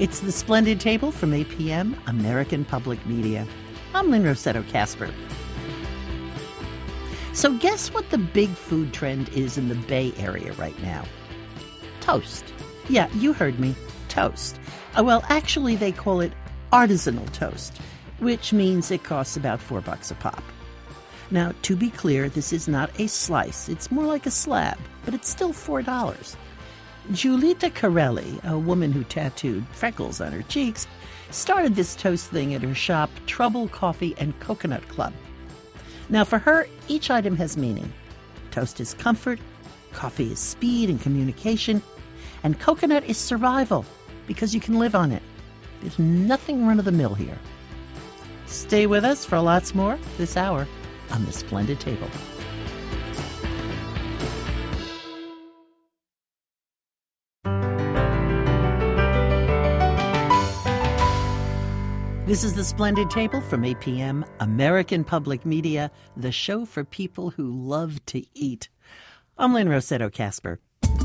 It's The Splendid Table from APM, American Public Media. I'm Lynn Rossetto Kasper. So guess what the big food trend is in the Bay Area right now? Toast. Yeah, you heard me. Toast. Well, actually, they call it artisanal toast, which means it costs about $4 a pop. Now, to be clear, this is not a slice. It's more like a slab, but it's still $4. Julita Corelli, a woman who tattooed freckles on her cheeks, started this toast thing at her shop, Trouble Coffee and Coconut Club. Now, for her, each item has meaning. Toast is comfort, coffee is speed and communication, and coconut is survival, because you can live on it. There's nothing run-of-the-mill here. Stay with us for lots more this hour on The Splendid Table. This is The Splendid Table from APM, American Public Media, the show for people who love to eat. I'm Lynn Rossetto Kasper.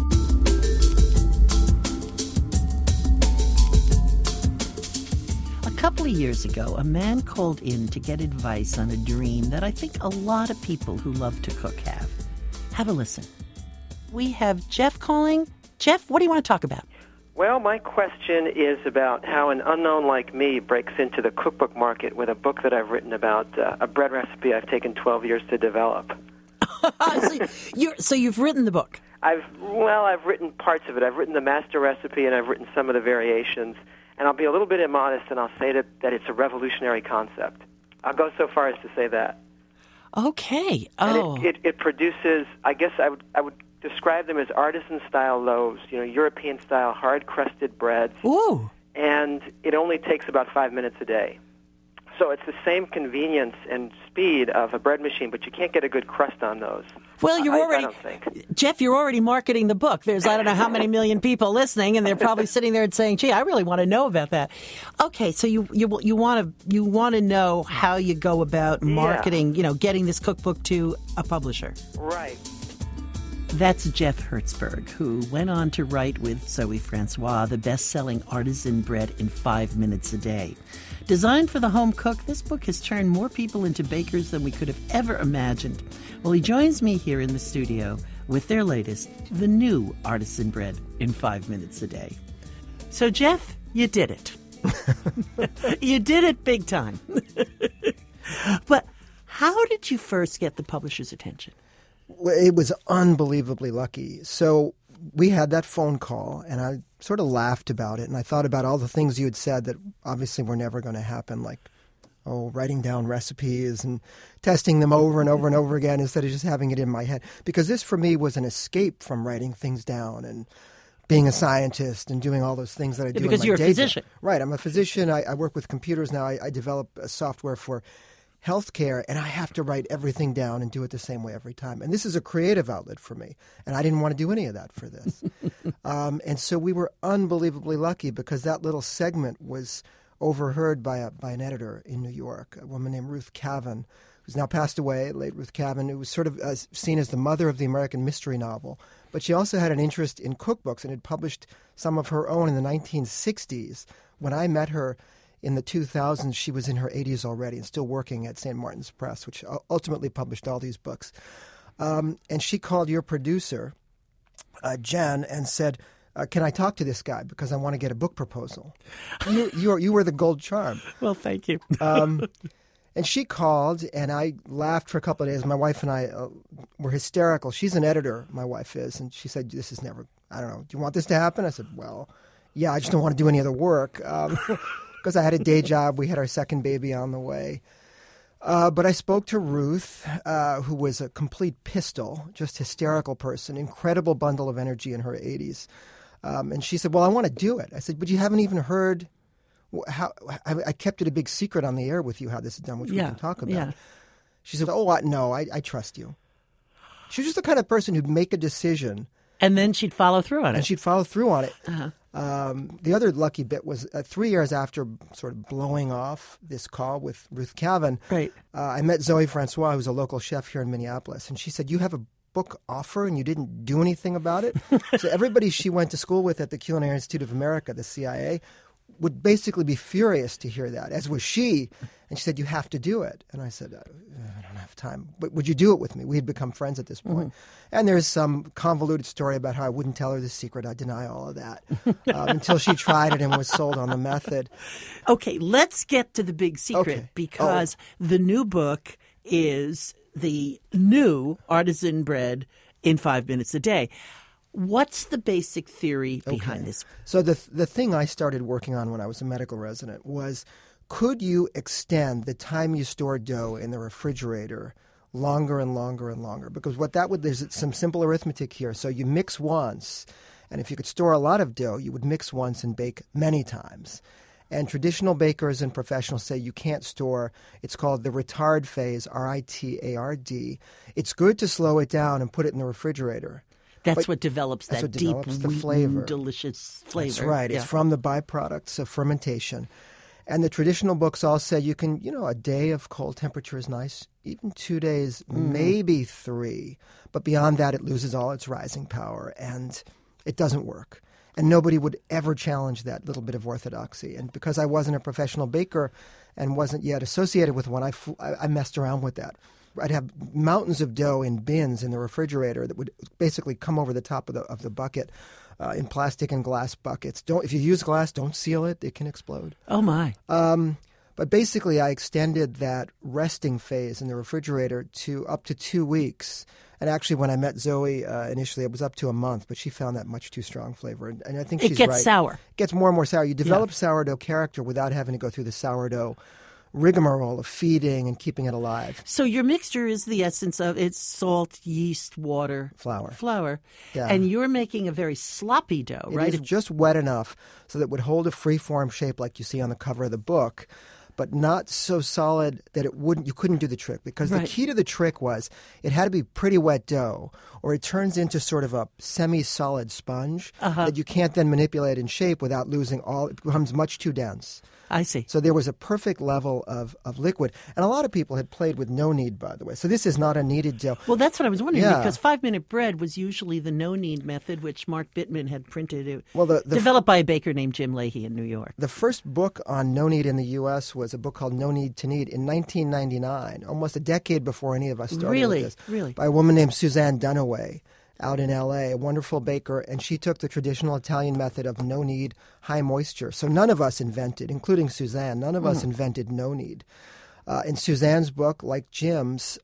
A couple of years ago, a man called in to get advice on a dream that I think a lot of people who love to cook have. Have a listen. We have Jeff calling. Jeff, what do you want to talk about? Well, my question is about how an unknown like me breaks into the cookbook market with a book that I've written about a bread recipe I've taken 12 years to develop. So you've written the book? I've written parts of it. I've written the master recipe, and I've written some of the variations. And I'll be a little bit immodest, and I'll say that it's a revolutionary concept. I'll go so far as to say that. Okay. Oh. And it produces, I guess I would describe them as artisan-style loaves, European-style hard-crusted breads. Ooh. And it only takes about 5 minutes a day. So it's the same convenience and speed of a bread machine, but you can't get a good crust on those. Well, I don't think. Jeff, you're already marketing the book. There's I don't know how many million people listening, and they're probably sitting there and saying, "Gee, I really want to know about that." Okay, so you want to know how you go about marketing, getting this cookbook to a publisher. Right. That's Jeff Hertzberg, who went on to write with Zoe Francois the best-selling Artisan Bread in 5 Minutes a Day. Designed for the home cook, this book has turned more people into bakers than we could have ever imagined. Well, he joins me here in the studio with their latest, the new Artisan Bread in 5 Minutes a Day. So, Jeff, you did it. You did it big time. But how did you first get the publisher's attention? It was unbelievably lucky. So we had that phone call, and I sort of laughed about it, and I thought about all the things you had said that obviously were never going to happen, like, writing down recipes and testing them over and over and over again instead of just having it in my head. Because this, for me, was an escape from writing things down and being a scientist and doing all those things that I do in my day job. Because you're a physician. Right. I'm a physician. I work with computers now. I develop a software for healthcare, and I have to write everything down and do it the same way every time. And this is a creative outlet for me, and I didn't want to do any of that for this. And so we were unbelievably lucky because that little segment was overheard by an editor in New York, a woman named Ruth Cavan, who's now passed away, late Ruth Cavan, who was sort of seen as the mother of the American mystery novel. But she also had an interest in cookbooks and had published some of her own in the 1960s. When I met her in the 2000s, she was in her 80s already and still working at St. Martin's Press, which ultimately published all these books. And she called your producer, Jen, and said, can I talk to this guy because I want to get a book proposal? You were the gold charm. Well, thank you. And she called, and I laughed for a couple of days. My wife and I were hysterical. She's an editor, my wife is, and she said, this is never, I don't know, do you want this to happen? I said, well, yeah, I just don't want to do any other work. Because I had a day job. We had our second baby on the way. But I spoke to Ruth, who was a complete pistol, just hysterical person, incredible bundle of energy in her 80s. And she said, well, I want to do it. I said, but you haven't even heard how I kept it a big secret on the air with you how this is done, which we can talk about. Yeah. She said, no, I trust you. She was just the kind of person who'd make a decision. And then she'd follow through on it. And she'd follow through on it. Uh-huh. The other lucky bit was 3 years after sort of blowing off this call with Ruth Cavan, right. I met Zoe Francois, who's a local chef here in Minneapolis, and she said, you have a book offer and you didn't do anything about it? So everybody she went to school with at the Culinary Institute of America, the CIA, would basically be furious to hear that, as was she. And she said, you have to do it. And I said, I don't have time. But would you do it with me? We had become friends at this point. And there's some convoluted story about how I wouldn't tell her the secret. I deny all of that until she tried it and was sold on the method. Okay, let's get to the big secret because the new book is the new artisan bread in 5 minutes a day. What's the basic theory behind this? So the thing I started working on when I was a medical resident was, could you extend the time you store dough in the refrigerator longer and longer and longer? Because what that would, there's some simple arithmetic here. So you mix once, and if you could store a lot of dough, you would mix once and bake many times. And traditional bakers and professionals say you can't store. It's called the retard phase, RITARD. It's good to slow it down and put it in the refrigerator. That's what develops that deep, the flavor. Delicious flavor. That's right. Yeah. It's from the byproducts of fermentation. And the traditional books all say you can, a day of cold temperature is nice, even 2 days, maybe 3. But beyond that, it loses all its rising power, and it doesn't work. And nobody would ever challenge that little bit of orthodoxy. And because I wasn't a professional baker and wasn't yet associated with one, I messed around with that. I'd have mountains of dough in bins in the refrigerator that would basically come over the top of the bucket. In plastic and glass buckets. If you use glass, don't seal it. It can explode. Oh, my. But basically, I extended that resting phase in the refrigerator to up to 2 weeks. And actually, when I met Zoe initially, it was up to a month, but she found that much too strong flavor. And I think she's right. It gets sour. It gets more and more sour. You develop sourdough character without having to go through the sourdough rigmarole of feeding and keeping it alive. So your mixture is the essence of it's salt, yeast, water, flour. Yeah. And you're making a very sloppy dough, right? It is just wet enough so that it would hold a free-form shape like you see on the cover of the book, but not so solid that you couldn't do the trick. Because the key to the trick was it had to be pretty wet dough, or it turns into sort of a semi-solid sponge that you can't then manipulate in shape without losing all. It becomes much too dense. I see. So there was a perfect level of liquid. And a lot of people had played with no knead, by the way. So this is not a kneaded dough. Well, that's what I was wondering, because 5-minute bread was usually the no knead method, which Mark Bittman had printed. Developed by a baker named Jim Leahy in New York. The first book on no knead in the U.S. was a book called No Knead to Knead in 1999, almost a decade before any of us started with this. Really? By a woman named Suzanne Dunaway out in L.A., a wonderful baker, and she took the traditional Italian method of no knead, high moisture. So none of us invented, including Suzanne, none of us invented no knead. In Suzanne's book, like Jim's,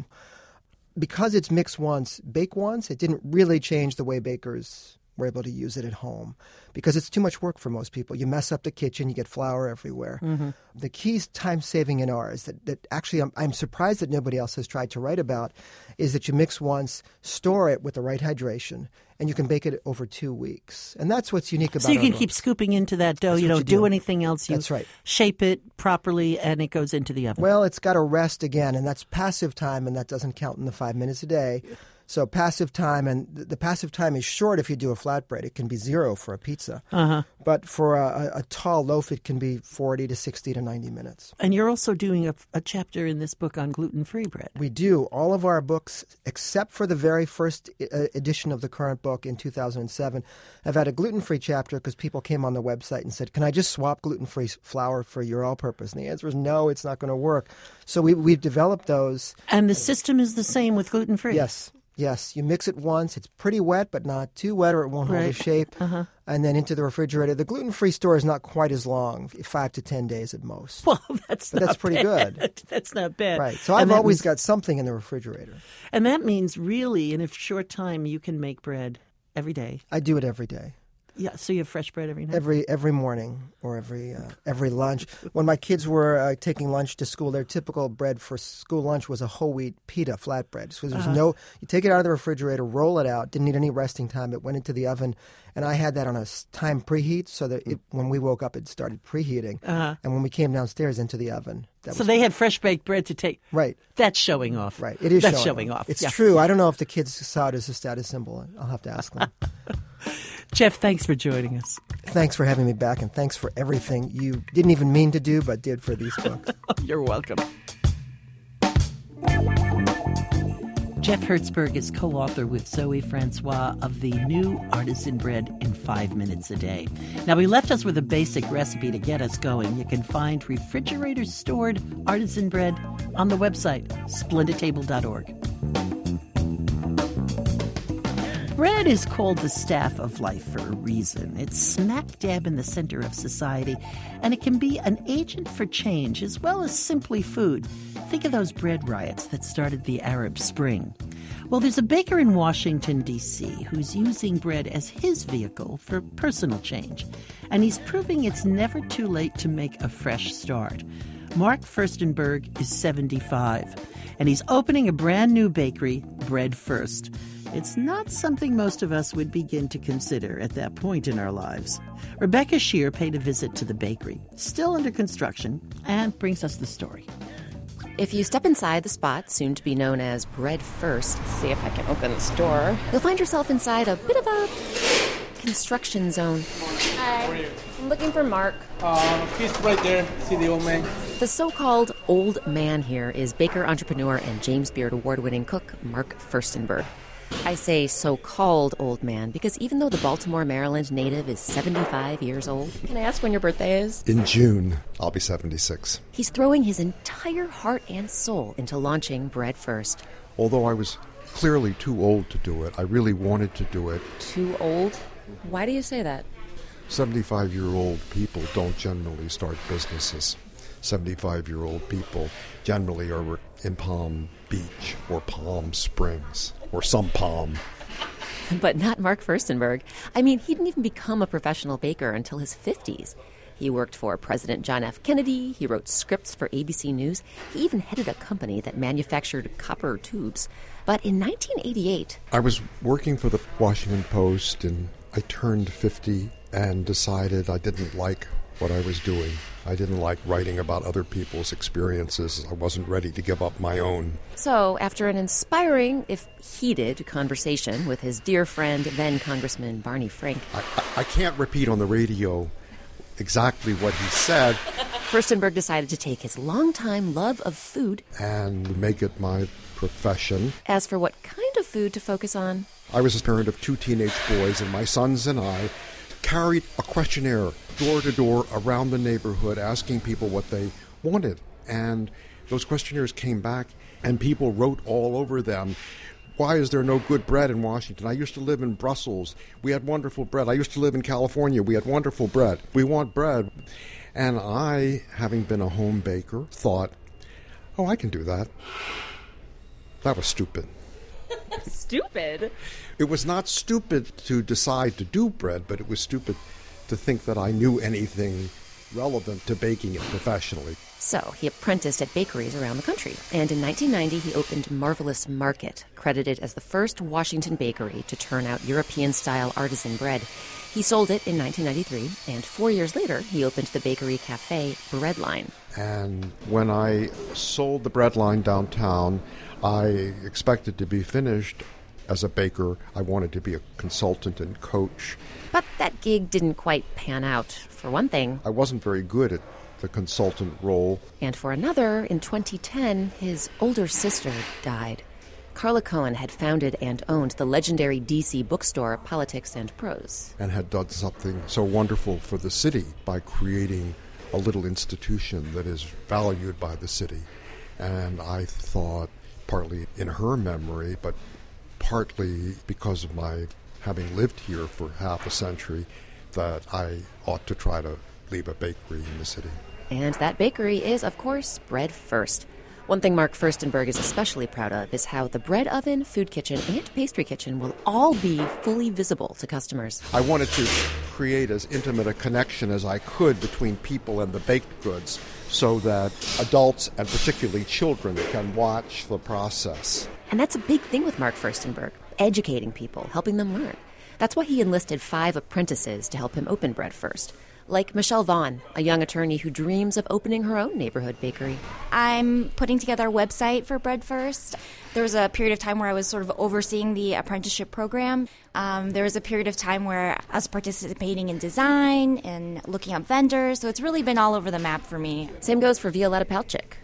because it's mix once, bake once, it didn't really change the way bakers were able to use it at home because it's too much work for most people. You mess up the kitchen, you get flour everywhere. The key is time saving in ours that actually I'm surprised that nobody else has tried to write about is that you mix once, store it with the right hydration, and you can bake it over 2 weeks. And that's what's unique about it. So you can keep scooping into that dough. You don't do anything else. That's right. Shape it properly, and it goes into the oven. Well, it's got to rest again, and that's passive time, and that doesn't count in the 5 minutes a day. So passive time, and the passive time is short if you do a flatbread. It can be 0 for a pizza. But for a tall loaf, it can be 40 to 60 to 90 minutes. And you're also doing a chapter in this book on gluten-free bread. We do. All of our books, except for the very first edition of the current book in 2007, have had a gluten-free chapter because people came on the website and said, can I just swap gluten-free flour for your all-purpose? And the answer is no, it's not going to work. So we've developed those. And the system is the same with gluten-free? Yes, you mix it once. It's pretty wet, but not too wet or it won't hold a shape. And then into the refrigerator. The gluten-free store is not quite as long, 5 to 10 days at most. Well, that's pretty good. That's not bad. Right. So I've always got something in the refrigerator. And that means really in a short time you can make bread every day. I do it every day. Yeah, so you have fresh bread every night? Every morning or every lunch. When my kids were taking lunch to school, their typical bread for school lunch was a whole wheat pita flatbread. So there's you take it out of the refrigerator, roll it out, didn't need any resting time. It went into the oven, and I had that on a time preheat so that when we woke up, it started preheating. And when we came downstairs into the oven. So they had fresh baked bread to take. Right. That's showing off. Right. It is showing off. It's true. I don't know if the kids saw it as a status symbol. I'll have to ask them. Jeff, thanks for joining us. Thanks for having me back, and thanks for everything you didn't even mean to do, but did for these books. You're welcome. Jeff Hertzberg is co-author with Zoe Francois of the new Artisan Bread in 5 minutes a day. Now, he left us with a basic recipe to get us going. You can find refrigerator-stored artisan bread on the website, splendidtable.org. Bread is called the staff of life for a reason. It's smack dab in the center of society, and it can be an agent for change as well as simply food. Think of those bread riots that started the Arab Spring. Well, there's a baker in Washington, D.C., who's using bread as his vehicle for personal change, and he's proving it's never too late to make a fresh start. Mark Furstenberg is 75, and he's opening a brand new bakery, Bread First. It's not something most of us would begin to consider at that point in our lives. Rebecca Shear paid a visit to the bakery, still under construction, and brings us the story. If you step inside the spot, soon to be known as Bread First, See if I can open this door. you'll find yourself inside a bit of a construction zone. Hi. I'm looking for Mark. He's right there. See the old man? The so-called old man here is baker, entrepreneur, and James Beard award-winning cook Mark Furstenberg. I say so-called old man because even though the Baltimore, Maryland native is 75 years old, Can I ask when your birthday is? In June, I'll be 76. he's throwing his entire heart and soul into launching Bread First. Although I was clearly too old to do it, I really wanted to do it. Too old? Why do you say that? 75-year-old people don't generally start businesses. 75-year-old people generally are in Palm Beach or Palm Springs or some palm. But not Mark Furstenberg. I mean, he didn't even become a professional baker until his 50s. He worked for President John F. Kennedy. He wrote scripts for ABC News. He even headed a company that manufactured copper tubes. But in 1988... I was working for the Washington Post, and I turned 50 and decided I didn't like what I was doing. I didn't like writing about other people's experiences. I wasn't ready to give up my own. So, after an inspiring, if heated, conversation with his dear friend, then Congressman Barney Frank, I can't repeat on the radio exactly what he said Furstenberg decided to take his longtime love of food and make it my profession. as for what kind of food to focus on. I was a parent of 2 teenage boys, and my sons and I carried a questionnaire door to door around the neighborhood asking people what they wanted. And those questionnaires came back, and people wrote all over them, why is there no good bread in Washington? I used to live in Brussels. We had wonderful bread. I used to live in California. We had wonderful bread. We want bread. And I, having been a home baker, thought, oh, I can do that. That was stupid. Stupid. It was not stupid to decide to do bread, but it was stupid to think that I knew anything relevant to baking it professionally. So he apprenticed at bakeries around the country, and in 1990 he opened Marvelous Market, credited as the first Washington bakery to turn out European-style artisan bread. He sold it in 1993, and 4 years later he opened the bakery cafe Breadline. And when I sold the bread line downtown, I expected to be finished as a baker. I wanted to be a consultant and coach. But that gig didn't quite pan out. For one thing, I wasn't very good at the consultant role. and for another, in 2010, his older sister died. Carla Cohen had founded and owned the legendary D.C. bookstore Politics and Prose. And had done something so wonderful for the city by creating a little institution that is valued by the city. And I thought, partly in her memory, but partly because of my having lived here for half a century, that I ought to try to leave a bakery in the city. And that bakery is, of course, Bread First. One thing Mark Furstenberg is especially proud of is how the bread oven, food kitchen, and pastry kitchen will all be fully visible to customers. I wanted to create as intimate a connection as I could between people and the baked goods so that adults, and particularly children, can watch the process. And that's a big thing with Mark Furstenberg, educating people, helping them learn. That's why he enlisted 5 apprentices to help him open Bread First. Like Michelle Vaughn, a young attorney who dreams of opening her own neighborhood bakery. I'm putting together a website for Bread First. There was a period of time where I was sort of overseeing the apprenticeship program. There was a period of time where I was participating in design and looking up vendors. So it's really been all over the map for me. Same goes for Violetta Palchik.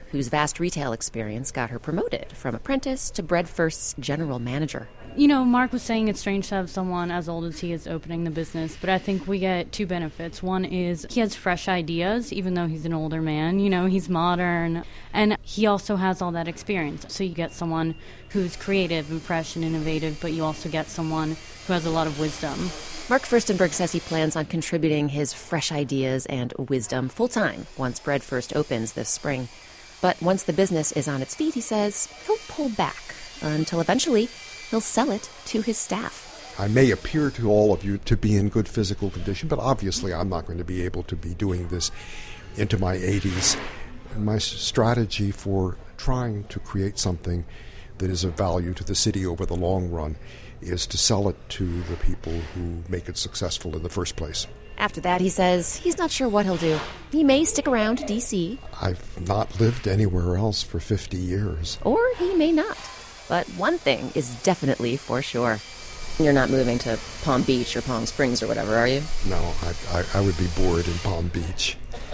whose vast retail experience got her promoted from apprentice to Bread First's general manager. You know, Mark was saying it's strange to have someone as old as he is opening the business, but I think we get two benefits. One is he has fresh ideas, even though he's an older man. You know, he's modern, and he also has all that experience. So you get someone who's creative and fresh and innovative, but you also get someone who has a lot of wisdom. Mark Furstenberg says he plans on contributing his fresh ideas and wisdom full-time once Bread First opens this spring. But once the business is on its feet, he says, he'll pull back until eventually he'll sell it to his staff. I may appear to all of you to be in good physical condition, but obviously I'm not going to be able to be doing this into my 80s. And my strategy for trying to create something that is of value to the city over the long run is to sell it to the people who make it successful in the first place. After that, he says he's not sure what he'll do. He may stick around to D.C. I've not lived anywhere else for 50 years. Or he may not. But one thing is definitely for sure. You're not moving to Palm Beach or Palm Springs or whatever, are you? No, I would be bored in Palm Beach.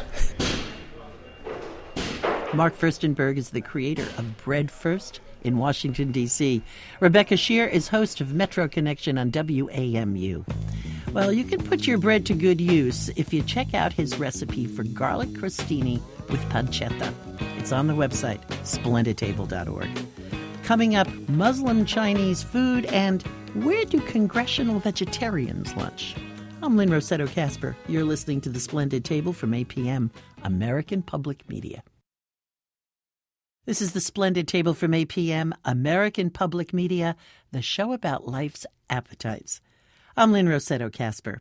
Mark Furstenberg is the creator of Bread First in Washington, D.C. Rebecca Shear is host of Metro Connection on WAMU. Well, you can put your bread to good use if you check out his recipe for garlic crostini with pancetta. It's on the website, splendidtable.org. Coming up, Muslim Chinese food and where do congressional vegetarians lunch? I'm Lynn Rossetto Kasper. You're listening to The Splendid Table from APM, American Public Media. This is The Splendid Table from APM, American Public Media, the show about life's appetites. I'm Lynn Rossetto Kasper.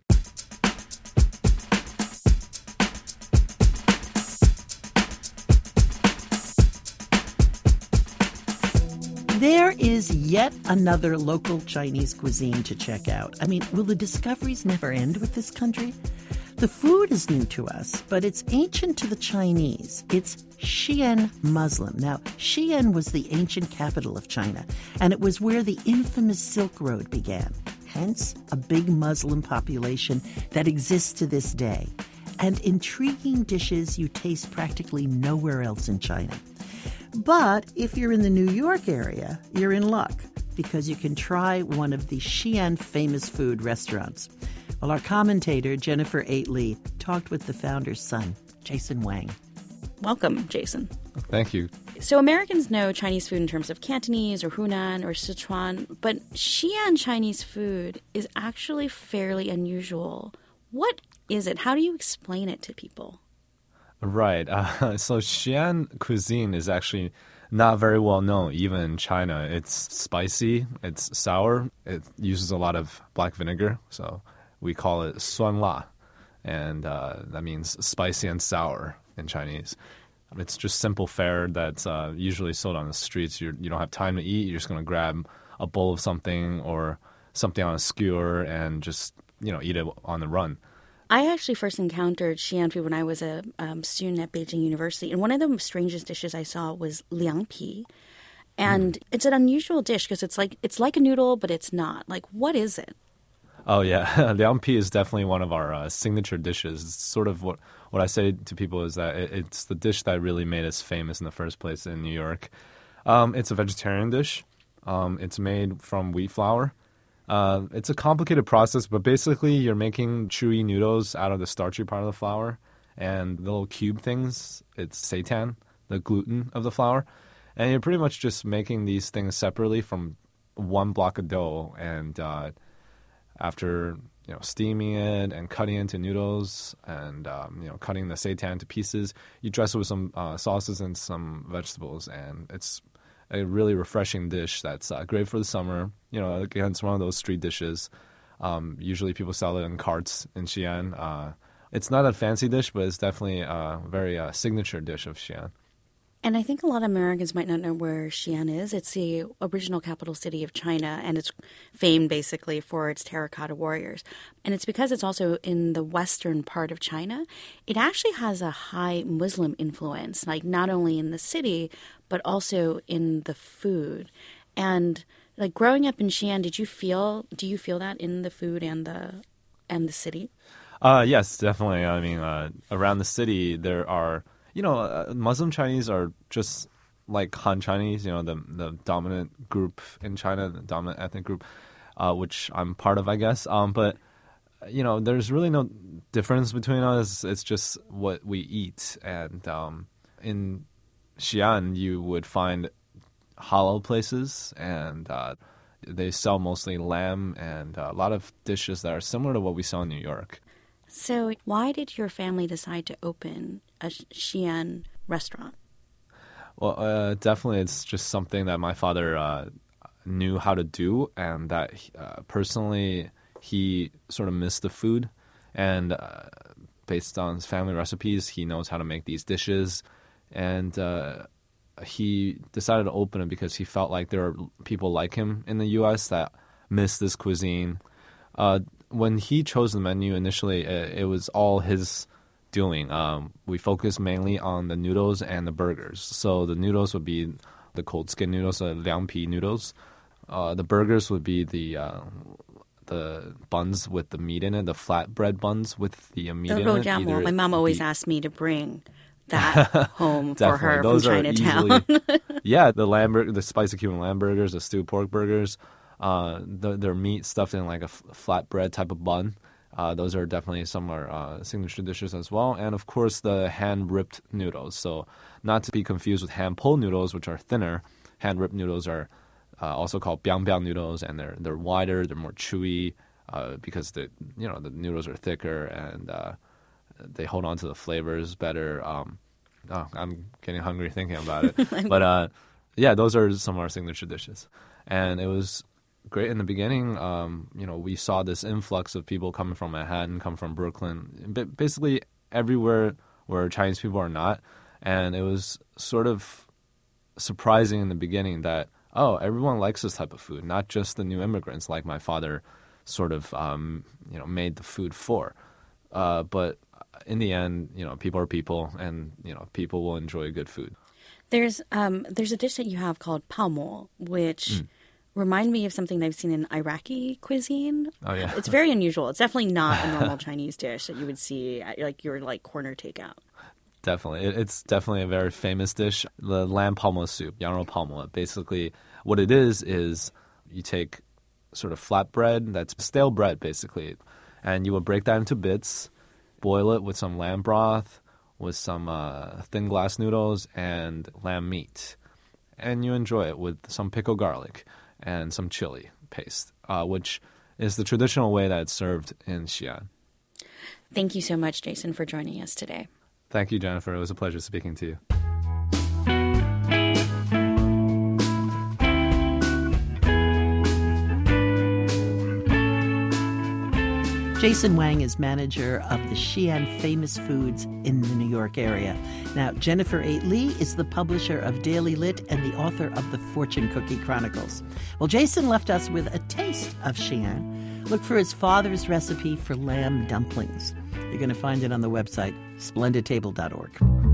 There is yet another local Chinese cuisine to check out. I mean, will the discoveries never end with this country? The food is new to us, but it's ancient to the Chinese. It's Xi'an Muslim. Now, Xi'an was the ancient capital of China, and it was where the infamous Silk Road began. Hence, a big Muslim population that exists to this day. And intriguing dishes you taste practically nowhere else in China. But if you're in the New York area, you're in luck, because you can try one of the Xi'an famous food restaurants. Well, our commentator, Jennifer Aitley, talked with the founder's son, Jason Wang. Welcome, Jason. Thank you. So Americans know Chinese food in terms of Cantonese or Hunan or Sichuan, but Xi'an Chinese food is actually fairly unusual. What is it? How do you explain it to people? Right. So Xi'an cuisine is actually not very well known, even in China. It's spicy, it's sour, it uses a lot of black vinegar, so we call it 酸辣, and that means spicy and sour in Chinese. It's just simple fare that's usually sold on the streets. You don't have time to eat. You're just going to grab a bowl of something or something on a skewer and just eat it on the run. I actually first encountered Xi'an food when I was a student at Beijing University, and one of the strangest dishes I saw was liang pi. And it's an unusual dish because it's like a noodle, but it's not. Like, what is it? Oh, yeah. Liang pi is definitely one of our signature dishes. It's sort of what I say to people is that it's the dish that really made us famous in the first place in New York. It's a vegetarian dish. It's made from wheat flour. It's a complicated process, but basically you're making chewy noodles out of the starchy part of the flour, and the little cube things, it's seitan, the gluten of the flour. And you're pretty much just making these things separately from one block of dough, and after steaming it and cutting it into noodles and cutting the seitan to pieces, you dress it with some sauces and some vegetables, and it's a really refreshing dish that's great for the summer. Again, it's one of those street dishes. Usually people sell it in carts in Xi'an. It's not a fancy dish, but it's definitely a very signature dish of Xi'an. And I think a lot of Americans might not know where Xi'an is. It's the original capital city of China, and it's famed basically for its terracotta warriors. And it's because it's also in the western part of China. It actually has a high Muslim influence, like not only in the city, but also in the food. And like growing up in Xi'an, do you feel that in the food and the city? Yes, definitely. I mean, around the city there are Muslim Chinese are just like Han Chinese, the dominant group in China, the dominant ethnic group, which I'm part of, I guess. But there's really no difference between us. It's just what we eat. And in Xi'an, you would find halal places, and they sell mostly lamb and a lot of dishes that are similar to what we saw in New York. So why did your family decide to open a Xi'an restaurant? Well, definitely it's just something that my father knew how to do, and that personally he sort of missed the food. And based on his family recipes, he knows how to make these dishes. And he decided to open it because he felt like there are people like him in the U.S. that miss this cuisine. When he chose the menu initially, it was all his doing. We focused mainly on the noodles and the burgers. So the noodles would be the cold skin noodles, the liangpi noodles. The burgers would be the buns with the meat in it, the flatbread buns with the meat in it. Rojamo. My mom always asked me to bring that home for her from Those Chinatown. The spicy Cuban lamb burgers, the stewed pork burgers, their meat stuffed in like a flatbread type of bun. Those are definitely some of our signature dishes as well. And of course, the hand-ripped noodles. So not to be confused with hand-pulled noodles, which are thinner. Hand-ripped noodles are also called biang-biang noodles, and they're wider, they're more chewy because the noodles are thicker and they hold on to the flavors better. I'm getting hungry thinking about it. But those are some of our signature dishes. And it was great in the beginning. We saw this influx of people coming from Manhattan, come from Brooklyn, basically everywhere where Chinese people are not. And it was sort of surprising in the beginning that, everyone likes this type of food, not just the new immigrants like my father sort of, made the food for. But in the end, people are people, and, people will enjoy good food. There's a dish that you have called pao, which remind me of something I've seen in Iraqi cuisine. Oh, yeah. It's very unusual. It's definitely not a normal Chinese dish that you would see at your corner takeout. Definitely. It's definitely a very famous dish. The lamb pao soup, yanro pao. Basically, what it is you take sort of flat bread, that's stale bread, basically, and you will break that into bits, boil it with some lamb broth, with some thin glass noodles and lamb meat. And you enjoy it with some pickled garlic and some chili paste, which is the traditional way that it's served in Xi'an. Thank you so much, Jason, for joining us today. Thank you, Jennifer. It was a pleasure speaking to you. Jason Wang is manager of the Xi'an Famous Foods in the New York area. Now, Jennifer A. Lee is the publisher of Daily Lit and the author of the Fortune Cookie Chronicles. Well, Jason left us with a taste of Xi'an. Look for his father's recipe for lamb dumplings. You're going to find it on the website, splendidtable.org.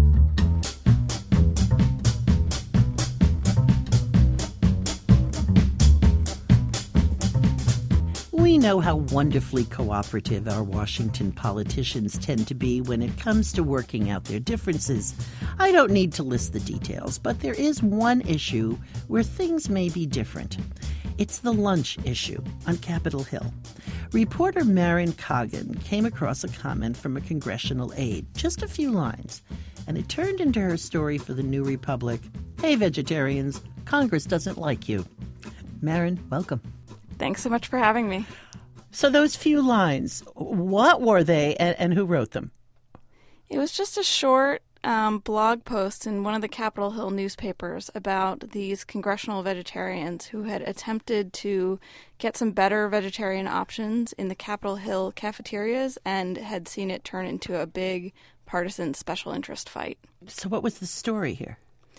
We know how wonderfully cooperative our Washington politicians tend to be when it comes to working out their differences. I don't need to list the details, but there is one issue where things may be different. It's the lunch issue on Capitol Hill. Reporter Marin Coggin came across a comment from a congressional aide, just a few lines, and it turned into her story for the New Republic. Hey, vegetarians, Congress doesn't like you. Marin, welcome. Thanks so much for having me. So those few lines, what were they and who wrote them? It was just a short blog post in one of the Capitol Hill newspapers about these congressional vegetarians who had attempted to get some better vegetarian options in the Capitol Hill cafeterias and had seen it turn into a big partisan special interest fight. So what was the story here?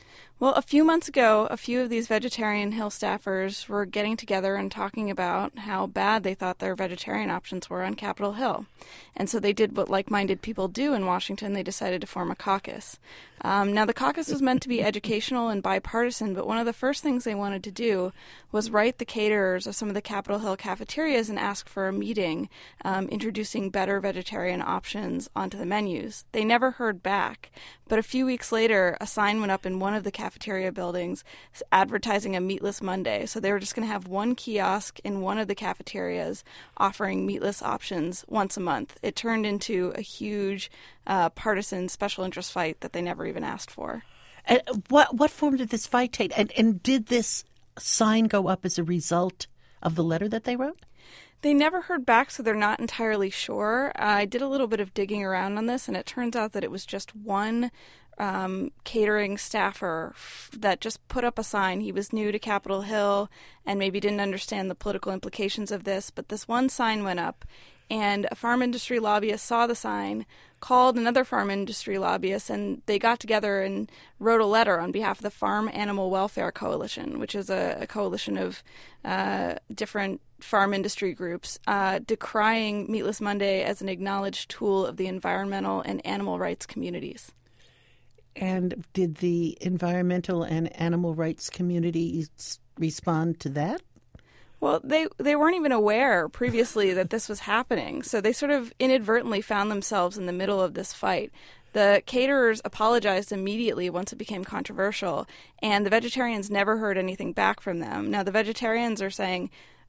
Well, a few months ago, a few of these vegetarian Hill staffers were getting together and talking about how bad they thought their vegetarian options were on Capitol Hill. And so they did what like-minded people do in Washington. They decided to form a caucus. Now, the caucus was meant to be educational and bipartisan, but one of the first things they wanted to do was write the caterers of some of the Capitol Hill cafeterias and ask for a meeting introducing better vegetarian options onto the menus. They never heard back, but a few weeks later, a sign went up in one of the cafeteria buildings advertising a Meatless Monday. So they were just going to have one kiosk in one of the cafeterias offering meatless options once a month. It turned into a huge partisan special interest fight that they never even asked for. And what form did this fight take? And did this sign go up as a result of the letter that they wrote? They never heard back, so they're not entirely sure. I did a little bit of digging around on this, and it turns out that it was just one catering staffer that just put up a sign. He was new to Capitol Hill and maybe didn't understand the political implications of this, but this one sign went up, and a farm industry lobbyist saw the sign, called another farm industry lobbyist, and they got together and wrote a letter on behalf of the Farm Animal Welfare Coalition, which is a coalition of different farm industry groups, decrying Meatless Monday as an acknowledged tool of the environmental and animal rights communities. And did the environmental and animal rights communities respond to that? Well, they weren't even aware previously that this was happening, so they sort of inadvertently found themselves in the middle of this fight. The caterers apologized immediately once it became controversial, and the vegetarians never heard anything back from them. Now, the vegetarians are saying,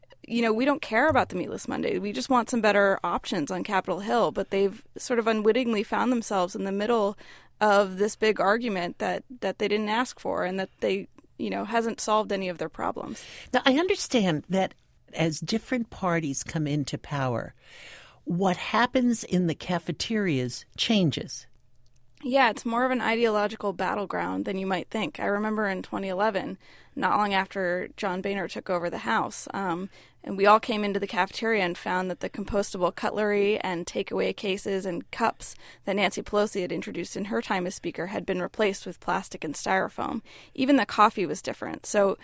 we don't care about the Meatless Monday. We just want some better options on Capitol Hill, but they've sort of unwittingly found themselves in the middle of this big argument that they didn't ask for and that they hasn't solved any of their problems. Now, I understand that as different parties come into power, what happens in the cafeterias changes. Yeah, it's more of an ideological battleground than you might think. I remember in 2011, not long after John Boehner took over the House, and we all came into the cafeteria and found that the compostable cutlery and takeaway cases and cups that Nancy Pelosi had introduced in her time as Speaker had been replaced with plastic and styrofoam. Even the coffee was different. So,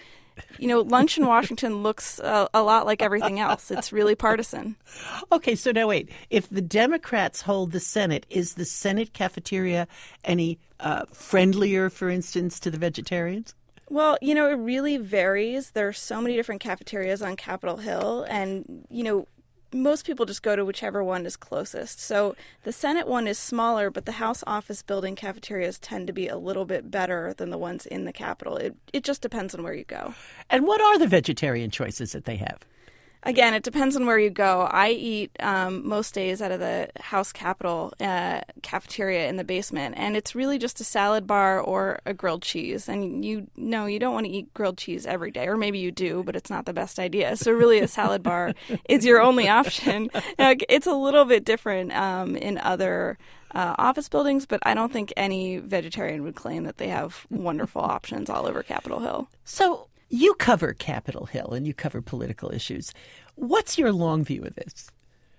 lunch in Washington looks a lot like everything else. It's really partisan. Okay, so now wait. If the Democrats hold the Senate, is the Senate cafeteria any friendlier, for instance, to the vegetarians? Well, it really varies. There are so many different cafeterias on Capitol Hill, and, most people just go to whichever one is closest. So the Senate one is smaller, but the House office building cafeterias tend to be a little bit better than the ones in the Capitol. It just depends on where you go. And what are the vegetarian choices that they have? Again, it depends on where you go. I eat most days out of the House Capitol cafeteria in the basement, and it's really just a salad bar or a grilled cheese. And you don't want to eat grilled cheese every day, or maybe you do, but it's not the best idea. So really a salad bar is your only option. It's a little bit different in other office buildings, but I don't think any vegetarian would claim that they have wonderful options all over Capitol Hill. So you cover Capitol Hill and you cover political issues. What's your long view of this?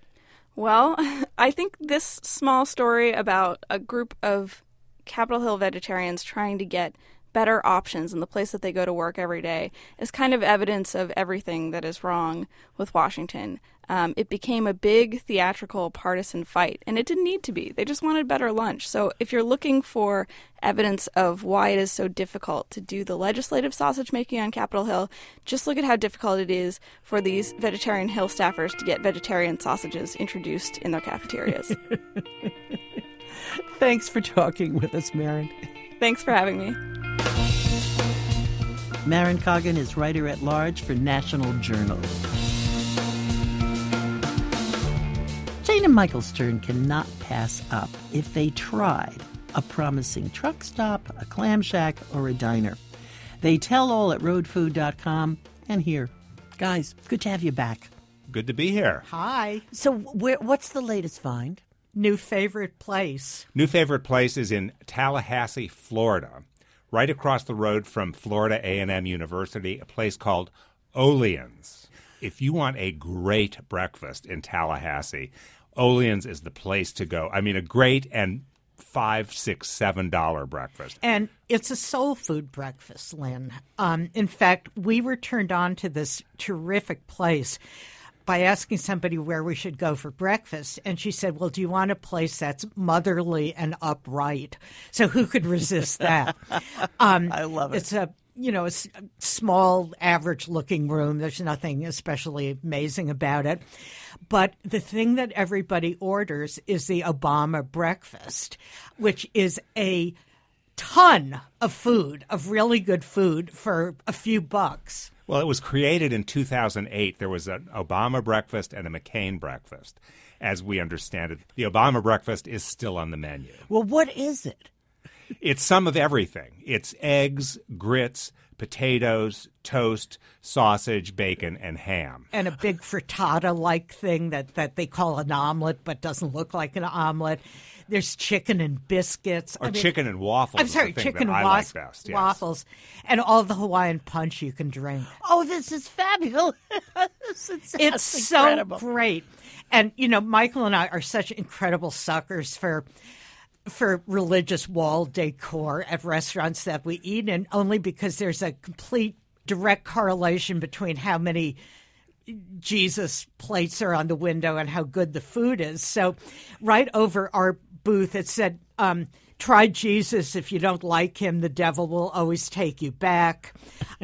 Well, I think this small story about a group of Capitol Hill vegetarians trying to get better options in the place that they go to work every day is kind of evidence of everything that is wrong with Washington. It became a big theatrical partisan fight, and it didn't need to be. They just wanted better lunch. So if you're looking for evidence of why it is so difficult to do the legislative sausage making on Capitol Hill, just look at how difficult it is for these vegetarian Hill staffers to get vegetarian sausages introduced in their cafeterias. Thanks for talking with us, Maren. Thanks for having me. Maren Coggan is writer-at-large for National Journal. Jane and Michael Stern cannot pass up, if they tried, a promising truck stop, a clam shack, or a diner. They tell all at roadfood.com and here. Guys, good to have you back. Good to be here. Hi. So what's the latest find? New favorite place. New favorite place is in Tallahassee, Florida, right across the road from Florida A&M University, a place called Olean's. If you want a great breakfast in Tallahassee, Olean's is the place to go. I mean, a great and $5, $6, $7 breakfast. And it's a soul food breakfast, Lynn. In fact, we were turned on to this terrific place by asking somebody where we should go for breakfast. And she said, well, do you want a place that's motherly and upright? So who could resist that? I love it. It's a small, average-looking room. There's nothing especially amazing about it. But the thing that everybody orders is the Obama breakfast, which is a ton of food, of really good food for a few bucks. Well, it was created in 2008. There was an Obama breakfast and a McCain breakfast, as we understand it. The Obama breakfast is still on the menu. Well, what is it? It's some of everything. It's eggs, grits, potatoes, toast, sausage, bacon, and ham. And a big frittata-like thing that they call an omelet but doesn't look like an omelet. There's chicken and biscuits. Chicken and waffles. I'm sorry, chicken and like best, yes. waffles. And all the Hawaiian punch you can drink. Oh, this is fabulous. It's so incredible. Great. And, Michael and I are such incredible suckers for religious wall decor at restaurants that we eat in, only because there's a complete direct correlation between how many Jesus plates are on the window and how good the food is. So right over our booth, it said, try Jesus. If you don't like him, the devil will always take you back.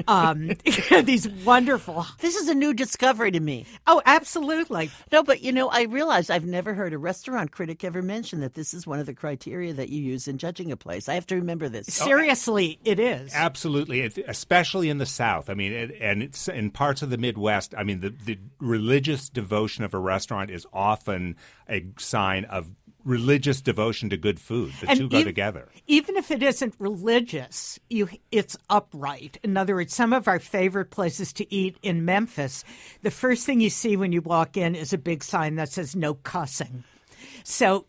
These wonderful. This is a new discovery to me. Oh, absolutely. No, but I realize I've never heard a restaurant critic ever mention that this is one of the criteria that you use in judging a place. I have to remember this. Seriously, it is. Absolutely, especially in the South. I mean, and it's in parts of the Midwest. I mean, the religious devotion of a restaurant is often a sign of religious devotion to good food. The two go together. Even if it isn't religious, it's upright. In other words, some of our favorite places to eat in Memphis, the first thing you see when you walk in is a big sign that says no cussing. So,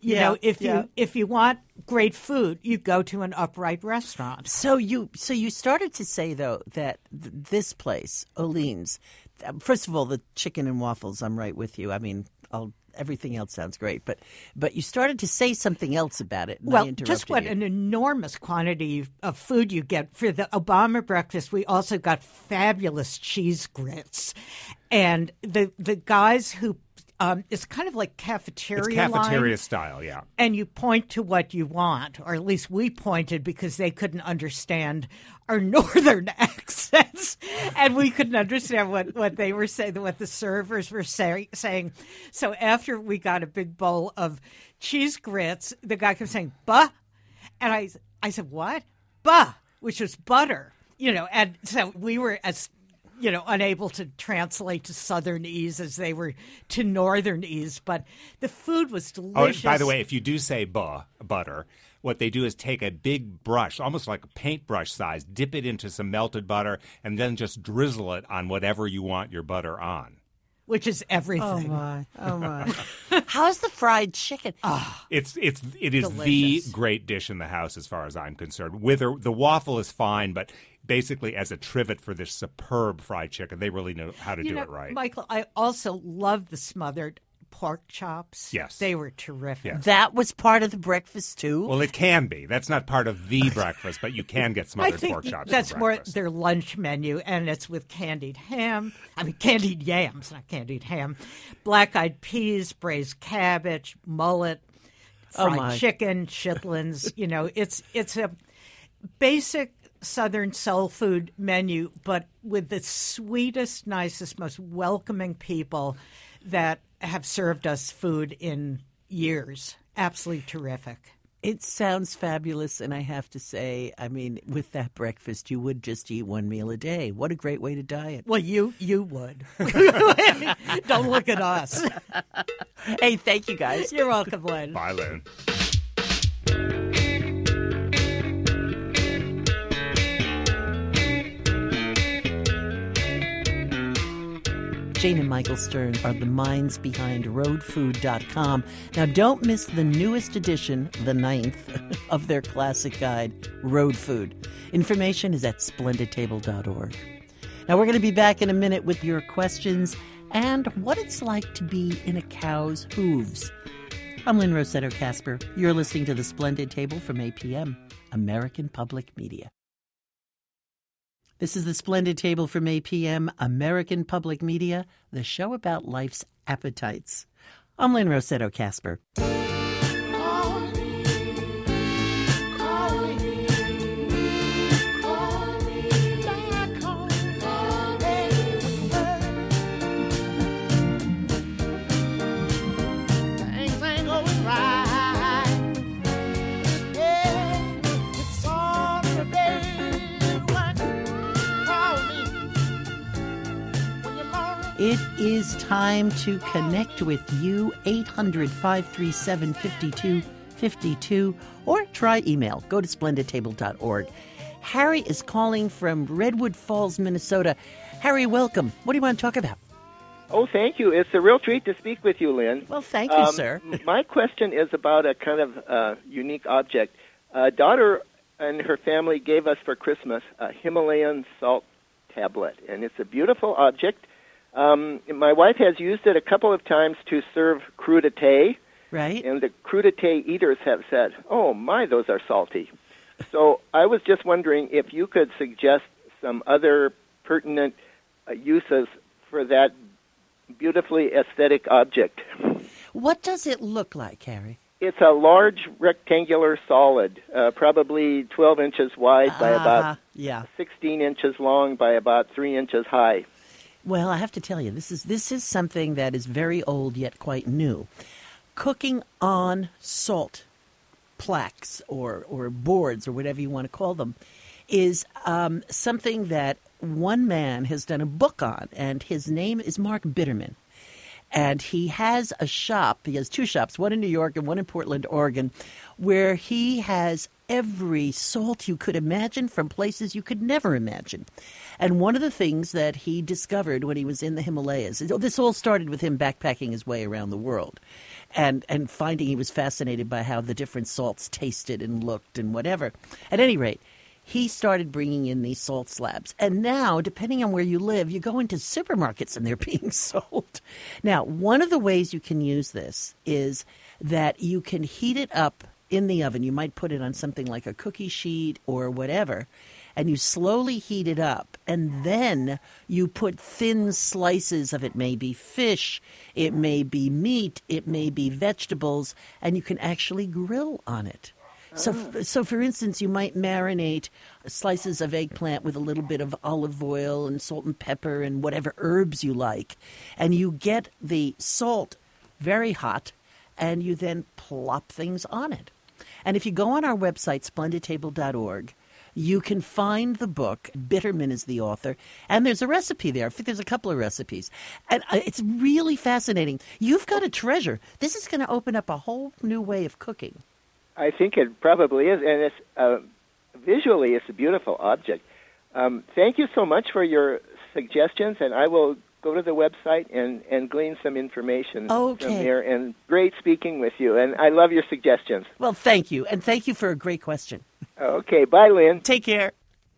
if you want great food, you go to an upright restaurant. So you started to say, though, that this place, Olean's, first of all, the chicken and waffles, I'm right with you. I mean, everything else sounds great, but you started to say something else about it. And I interrupted just what you. An enormous quantity of food you get. For the Obama breakfast, we also got fabulous cheese grits. And the guys who it's kind of like cafeteria It's cafeteria line. Style, yeah. And you point to what you want, or at least we pointed because they couldn't understand our northern accents, and we couldn't understand what they were saying, what the servers were saying. So after we got a big bowl of cheese grits, the guy kept saying, "Buh," and I said, "What?" "Buh," which was butter, and so we were as unable to translate to Southernese as they were to Northernese, but the food was delicious. Oh, by the way, if you do say butter, what they do is take a big brush, almost like a paintbrush size, dip it into some melted butter, and then just drizzle it on whatever you want your butter on. Which is everything. Oh my! How's the fried chicken? It is delicious. the great dish in the house as far as I'm concerned. The waffle is fine, but basically as a trivet for this superb fried chicken, they really know how to do it right. Michael, I also love the smothered pork chops. Yes. They were terrific. Yes. That was part of the breakfast, too? Well, it can be. That's not part of the breakfast, but you can get smothered pork chops. That's for more breakfast. their lunch menu, and it's with candied yams, not candied ham, black-eyed peas, braised cabbage, mullet, fried chicken, chitlins. It's a basic Southern soul food menu, but with the sweetest, nicest, most welcoming people that have served us food in years. Absolutely terrific. It sounds fabulous, and I have to say, I mean, with that breakfast, you would just eat one meal a day. What a great way to diet. Well, you would. Don't look at us. Hey, thank you, guys. You're welcome, Lynn. Bye, Lynn. Jane and Michael Stern are the minds behind roadfood.com. Now, don't miss the newest edition, the 9th, of their classic guide, Road Food. Information is at splendidtable.org. Now, we're going to be back in a minute with your questions and what it's like to be in a cow's hooves. I'm Lynn Rossetto Kasper. You're listening to The Splendid Table from APM, American Public Media. This is The Splendid Table from APM, American Public Media, the show about life's appetites. I'm Lynn Rossetto Kasper. It is time to connect with you, 800-537-5252, or try email. Go to splendidtable.org. Harry is calling from Redwood Falls, Minnesota. Harry, welcome. What do you want to talk about? Oh, thank you. It's a real treat to speak with you, Lynn. Well, thank you, sir. My question is about a kind of unique object. A daughter and her family gave us for Christmas a Himalayan salt tablet, and it's a beautiful object. My wife has used it a couple of times to serve crudité. Right. And the crudité eaters have said, oh, my, those are salty. So I was just wondering if you could suggest some other pertinent uses for that beautifully aesthetic object. What does it look like, Harry? It's a large rectangular solid, probably 12 inches wide by about 16 inches long by about 3 inches high. Well, I have to tell you, this is something that is very old yet quite new. Cooking on salt plaques or boards or whatever you want to call them is something that one man has done a book on, and his name is Mark Bitterman. And he has a shop. He has two shops, one in New York and one in Portland, Oregon, where he has every salt you could imagine from places you could never imagine. And one of the things that he discovered when he was in the Himalayas, this all started with him backpacking his way around the world and finding he was fascinated by how the different salts tasted and looked and whatever. At any rate, he started bringing in these salt slabs. And now, depending on where you live, you go into supermarkets and they're being sold. Now, one of the ways you can use this is that you can heat it up in the oven. You might put it on something like a cookie sheet or whatever, and you slowly heat it up. And then you put thin slices of it, may be fish, it may be meat, it may be vegetables, and you can actually grill on it. So, for instance, you might marinate slices of eggplant with a little bit of olive oil and salt and pepper and whatever herbs you like. And you get the salt very hot, and you then plop things on it. And if you go on our website, splendidtable.org, you can find the book. Bitterman is the author, and there's a recipe there. I think there's a couple of recipes. And it's really fascinating. You've got a treasure. This is going to open up a whole new way of cooking. I think it probably is, and it's visually it's a beautiful object. Thank you so much for your suggestions, and I will go to the website and glean some information from there. And great speaking with you, and I love your suggestions. Well, thank you, and thank you for a great question. Okay, bye, Lynn. Take care.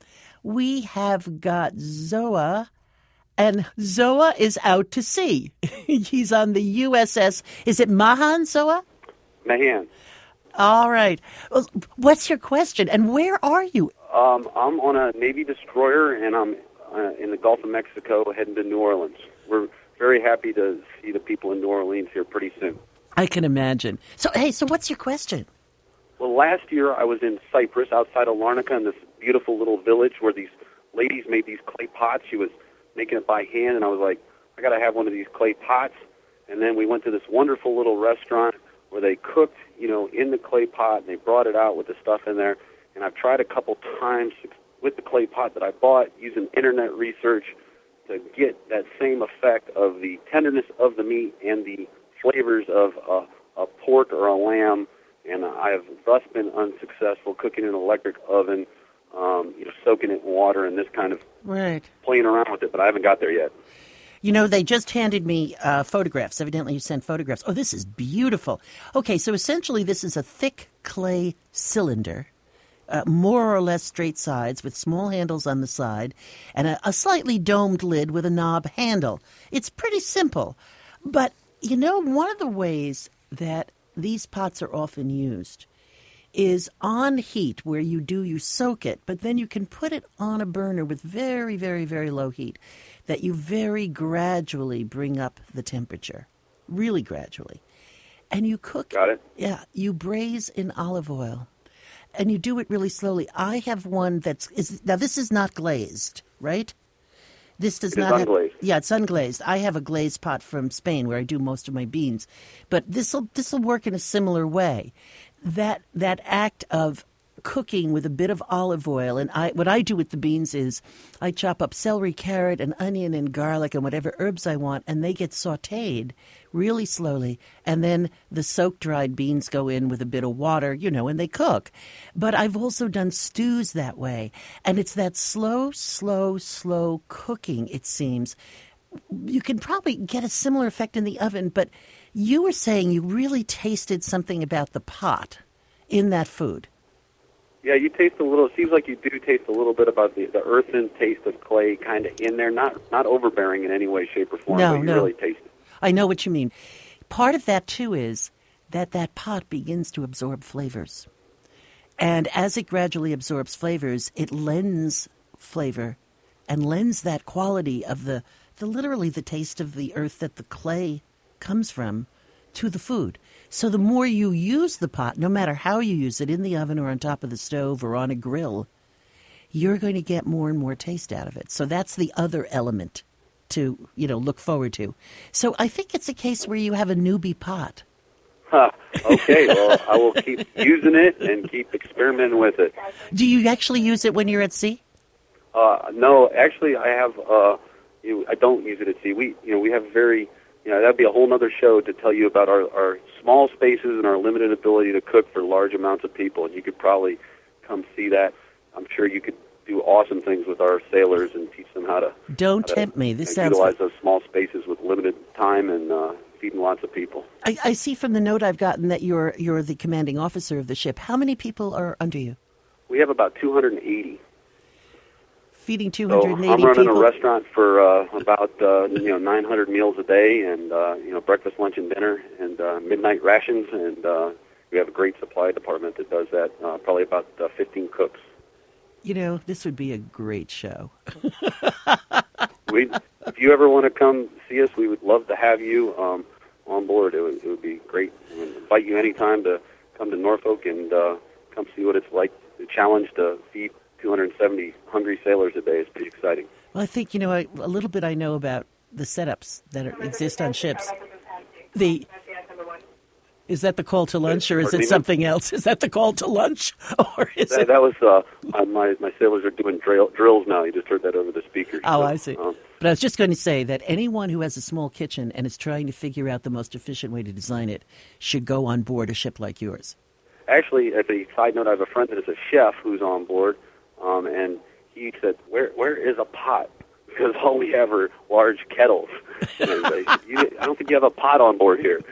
We have got Zoa, and Zoa is out to sea. He's on the USS. Is it Mahan, Zoa? Mahan. All right. Well, what's your question, and where are you? I'm on a Navy destroyer, and I'm in the Gulf of Mexico heading to New Orleans. We're very happy to see the people in New Orleans here pretty soon. I can imagine. So what's your question? Well, last year I was in Cyprus, outside of Larnaca, in this beautiful little village where these ladies made these clay pots. She was making it by hand, and I was like, I got to have one of these clay pots. And then we went to this wonderful little restaurant where they cooked, in the clay pot, and they brought it out with the stuff in there. And I've tried a couple times with the clay pot that I bought using internet research to get that same effect of the tenderness of the meat and the flavors of a pork or a lamb. And I have thus been unsuccessful cooking in an electric oven, soaking it in water and this kind of playing around with it, but I haven't got there yet. They just handed me photographs. Evidently, you sent photographs. Oh, this is beautiful. Okay, so essentially this is a thick clay cylinder, more or less straight sides with small handles on the side, and a slightly domed lid with a knob handle. It's pretty simple. But, one of the ways that these pots are often used is on heat where you soak it, but then you can put it on a burner with very, very, very low heat that you very gradually bring up the temperature, really gradually. And you cook. Got it. Yeah, you braise in olive oil, and you do it really slowly. I have one now this is not glazed, right? This does not have, unglazed. Yeah, it's unglazed. I have a glazed pot from Spain where I do most of my beans, but this'll work in a similar way. That act of cooking with a bit of olive oil, and what I do with the beans is I chop up celery, carrot, and onion and garlic and whatever herbs I want, and they get sautéed really slowly, and then the soak-dried beans go in with a bit of water, and they cook. But I've also done stews that way, and it's that slow cooking, it seems. You can probably get a similar effect in the oven, but you were saying you really tasted something about the pot in that food. Yeah, you taste a little. It seems like you do taste a little bit about the earthen taste of clay kind of in there, not overbearing in any way, shape, or form, but you really taste it. I know what you mean. Part of that, too, is that pot begins to absorb flavors. And as it gradually absorbs flavors, it lends flavor and lends that quality of the literally the taste of the earth that the clay comes from to the food. So the more you use the pot, no matter how you use it, in the oven or on top of the stove or on a grill, you're going to get more and more taste out of it. So that's the other element to, look forward to. So I think it's a case where you have a newbie pot. Okay, well, I will keep using it and keep experimenting with it. Do you actually use it when you're at sea? No, actually, I have. I don't use it at sea. We have very. That'd be a whole other show to tell you about our small spaces and our limited ability to cook for large amounts of people. And you could probably come see that. I'm sure you could do awesome things with our sailors and teach them how to. Don't tempt me. This sounds. Utilize those small spaces with limited time and feeding lots of people. I see from the note I've gotten that you're the commanding officer of the ship. How many people are under you? We have about 280. Feeding 280 people. I'm running people? a restaurant for about 900 meals a day, and breakfast, lunch, and dinner, and midnight rations, and we have a great supply department that does that. Probably about 15 cooks. This would be a great show. If you ever want to come see us, we would love to have you on board. It would be great. We would invite you anytime to come to Norfolk and come see what it's like. The challenge to feed 270 hungry sailors a day is pretty exciting. Well, I think, a little bit I know about the setups that exist on ships. Is that the call to lunch, or is it something else? Is that the call to lunch, or is it? That was my sailors are doing drills now. You just heard that over the speakers. Oh, I see. But I was just going to say that anyone who has a small kitchen and is trying to figure out the most efficient way to design it should go on board a ship like yours. Actually, as a side note, I have a friend that is a chef who's on board. And he said, where is a pot? Because all we have are large kettles. And I don't think you have a pot on board here.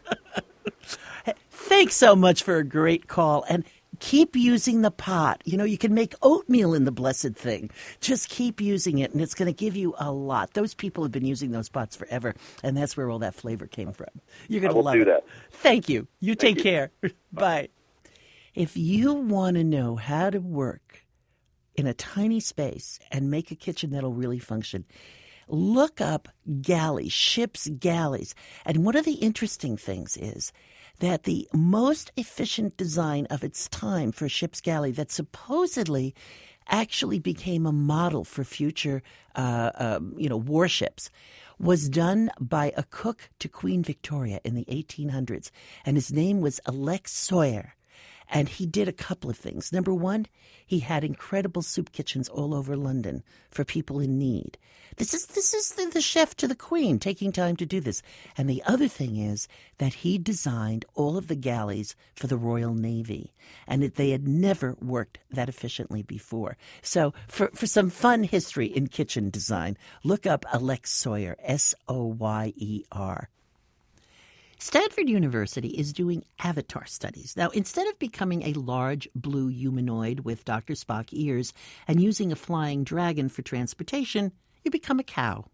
Thanks so much for a great call. And keep using the pot. You can make oatmeal in the blessed thing. Just keep using it, and it's going to give you a lot. Those people have been using those pots forever, and that's where all that flavor came from. You're going to love it. I will do that. Thank you. You take care. Bye. If you want to know how to work in a tiny space and make a kitchen that'll really function, look up galleys, ship's galleys. And one of the interesting things is that the most efficient design of its time for a ship's galley that supposedly actually became a model for future warships was done by a cook to Queen Victoria in the 1800s. And his name was Alex Sawyer. And he did a couple of things. Number one, he had incredible soup kitchens all over London for people in need. This is the chef to the Queen taking time to do this. And the other thing is that he designed all of the galleys for the Royal Navy, and they had never worked that efficiently before. So for some fun history in kitchen design, look up Alex Sawyer, Soyer. Stanford University is doing avatar studies. Now, instead of becoming a large blue humanoid with Dr. Spock ears and using a flying dragon for transportation, you become a cow.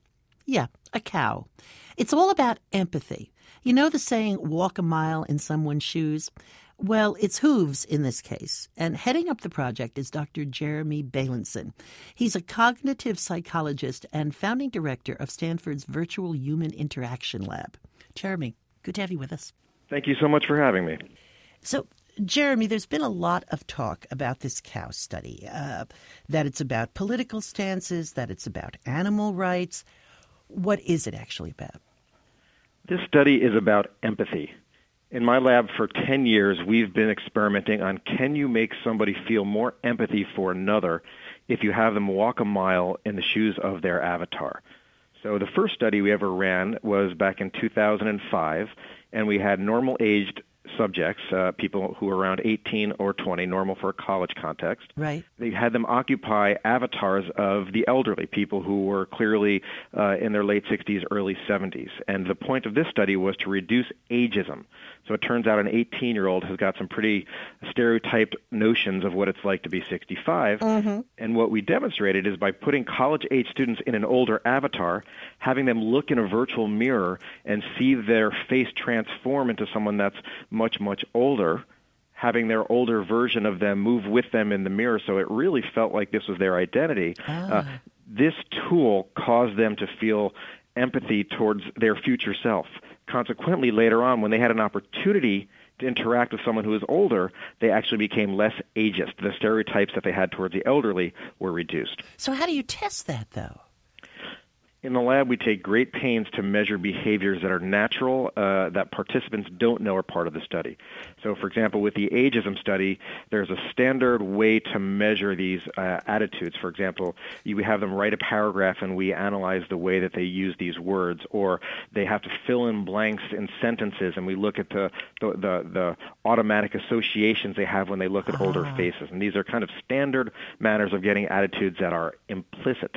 Yeah, a cow. It's all about empathy. You know the saying, walk a mile in someone's shoes? Well, it's hooves in this case. And heading up the project is Dr. Jeremy Bailenson. He's a cognitive psychologist and founding director of Stanford's Virtual Human Interaction Lab. Jeremy, good to have you with us. Thank you so much for having me. So, Jeremy, there's been a lot of talk about this cow study, that it's about political stances, that it's about animal rights. What is it actually about? This study is about empathy. In my lab for 10 years, we've been experimenting on can you make somebody feel more empathy for another if you have them walk a mile in the shoes of their avatar. So the first study we ever ran was back in 2005, and we had normal-aged subjects, people who were around 18 or 20, normal for a college context. Right. They had them occupy avatars of the elderly, people who were clearly in their late 60s, early 70s. And the point of this study was to reduce ageism. So it turns out an 18-year-old has got some pretty stereotyped notions of what it's like to be 65. Mm-hmm. And what we demonstrated is by putting college-age students in an older avatar, having them look in a virtual mirror and see their face transform into someone that's much, much older, having their older version of them move with them in the mirror, so it really felt like this was their identity. This tool caused them to feel empathy towards their future self. Consequently, later on, when they had an opportunity to interact with someone who was older, they actually became less ageist. The stereotypes that they had towards the elderly were reduced. So how do you test that, though? In the lab, we take great pains to measure behaviors that are natural, that participants don't know are part of the study. So, for example, with the ageism study, there's a standard way to measure these attitudes. For example, we have them write a paragraph and we analyze the way that they use these words, or they have to fill in blanks in sentences and we look at the automatic associations they have when they look at older faces. And these are kind of standard manners of getting attitudes that are implicit.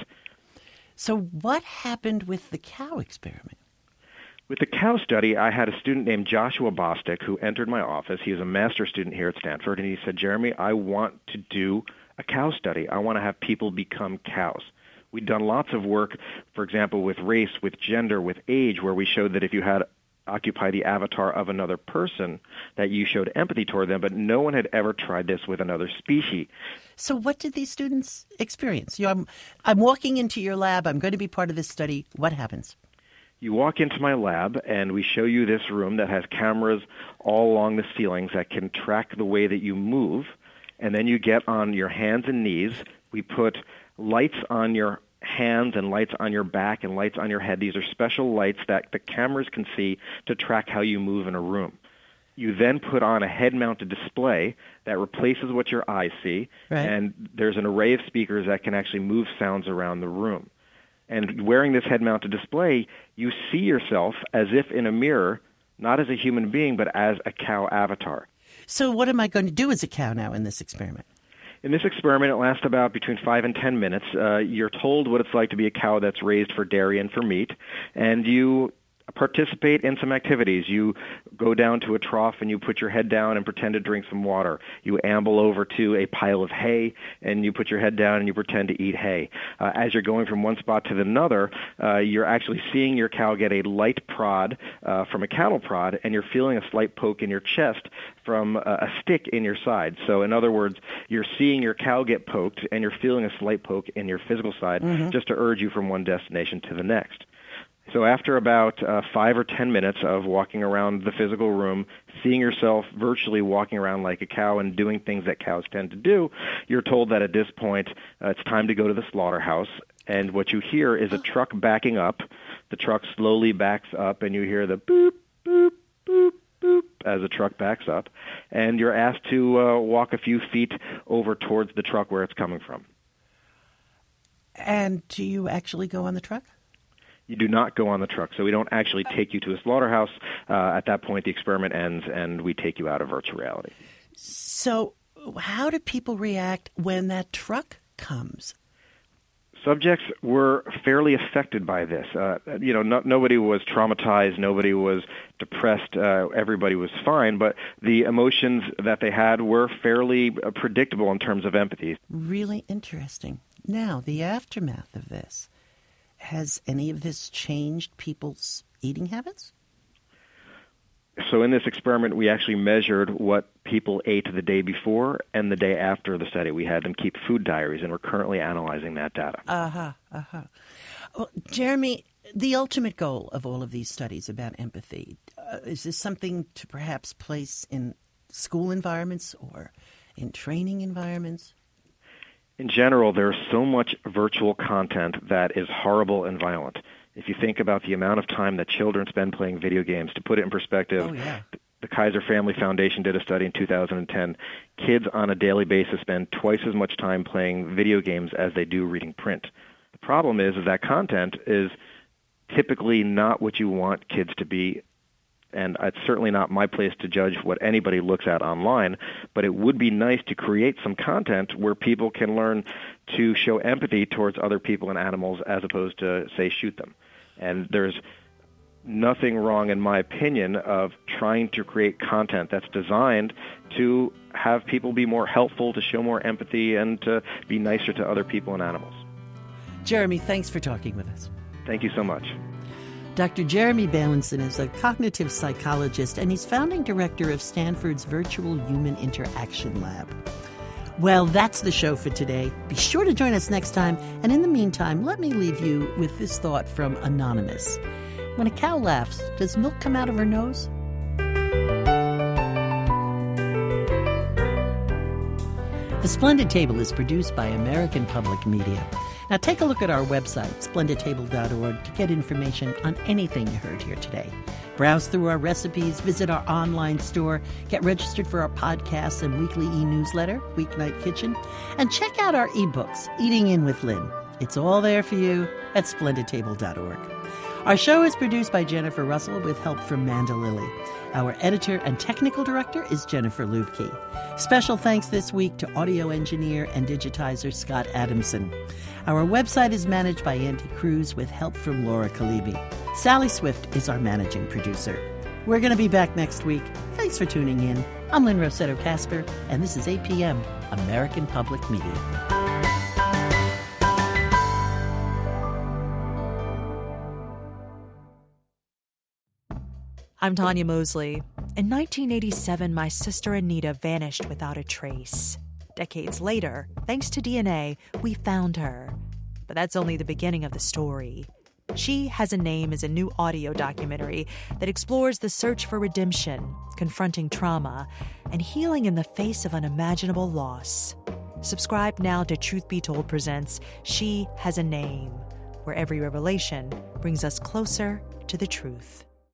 So what happened with the cow experiment? With the cow study, I had a student named Joshua Bostic who entered my office. He was a master's student here at Stanford, and he said, Jeremy, I want to do a cow study. I want to have people become cows. We'd done lots of work, for example, with race, with gender, with age, where we showed that if you had occupy the avatar of another person, that you showed empathy toward them, but no one had ever tried this with another species. So what did these students experience? I'm walking into your lab. I'm going to be part of this study. What happens? You walk into my lab, and we show you this room that has cameras all along the ceilings that can track the way that you move, and then you get on your hands and knees. We put lights on your hands and lights on your back and lights on your head. These are special lights that the cameras can see to track how you move in a room. You then put on a head-mounted display that replaces what your eyes see, and there's an array of speakers that can actually move sounds around the room. And wearing this head-mounted display, you see yourself as if in a mirror, not as a human being, but as a cow avatar. So what am I going to do as a cow now in this experiment? In this experiment, it lasts about between 5 and 10 minutes. You're told what it's like to be a cow that's raised for dairy and for meat, and you participate in some activities. You go down to a trough and you put your head down and pretend to drink some water. You amble over to a pile of hay and you put your head down and you pretend to eat hay. As you're going from one spot to another, you're actually seeing your cow get a light prod from a cattle prod, and you're feeling a slight poke in your chest from a stick in your side. So in other words, you're seeing your cow get poked and you're feeling a slight poke in your physical side just to urge you from one destination to the next. So after about 5 or 10 minutes of walking around the physical room, seeing yourself virtually walking around like a cow and doing things that cows tend to do, you're told that at this point it's time to go to the slaughterhouse. And what you hear is a truck backing up. The truck slowly backs up, and you hear the boop, boop, boop, boop as the truck backs up. And you're asked to walk a few feet over towards the truck where it's coming from. And do you actually go on the truck? You do not go on the truck, so we don't actually take you to a slaughterhouse. At that point, the experiment ends, and we take you out of virtual reality. So how do people react when that truck comes? Subjects were fairly affected by this. Nobody was traumatized. Nobody was depressed. Everybody was fine. But the emotions that they had were fairly predictable in terms of empathy. Really interesting. Now, the aftermath of this. has any of this changed people's eating habits? So in this experiment, we actually measured what people ate the day before and the day after the study. We had them keep food diaries, and we're currently analyzing that data. Well, Jeremy, the ultimate goal of all of these studies about empathy, is this something to perhaps place in school environments or in training environments? In general, there's so much virtual content that is horrible and violent. If you think about the amount of time that children spend playing video games, to put it in perspective, the Kaiser Family Foundation did a study in 2010. Kids on a daily basis spend twice as much time playing video games as they do reading print. The problem is that content is typically not what you want kids to be, and it's certainly not my place to judge what anybody looks at online, but it would be nice to create some content where people can learn to show empathy towards other people and animals as opposed to, say, shoot them. And there's nothing wrong, in my opinion, of trying to create content that's designed to have people be more helpful, to show more empathy, and to be nicer to other people and animals. Jeremy, thanks for talking with us. Thank you so much. Dr. Jeremy Bailenson is a cognitive psychologist, and he's founding director of Stanford's Virtual Human Interaction Lab. Well, that's the show for today. Be sure to join us next time, and in the meantime, let me leave you with this thought from Anonymous. When a cow laughs, does milk come out of her nose? The Splendid Table is produced by American Public Media. Now take a look at our website, splendidtable.org, to get information on anything you heard here today. Browse through our recipes, visit our online store, get registered for our podcasts and weekly e-newsletter, Weeknight Kitchen, and check out our ebooks, Eating In with Lynn. It's all there for you at splendidtable.org. Our show is produced by Jennifer Russell with help from Manda Lilly. Our editor and technical director is Jennifer Lubke. Special thanks this week to audio engineer and digitizer Scott Adamson. Our website is managed by Andy Cruz with help from Laura Kalibi. Sally Swift is our managing producer. We're going to be back next week. Thanks for tuning in. I'm Lynn Rossetto Kasper, and this is APM, American Public Media. I'm Tanya Mosley. In 1987, my sister Anita vanished without a trace. Decades later, thanks to DNA, we found her. But that's only the beginning of the story. She Has a Name is a new audio documentary that explores the search for redemption, confronting trauma, and healing in the face of unimaginable loss. Subscribe now to Truth Be Told presents She Has a Name, where every revelation brings us closer to the truth.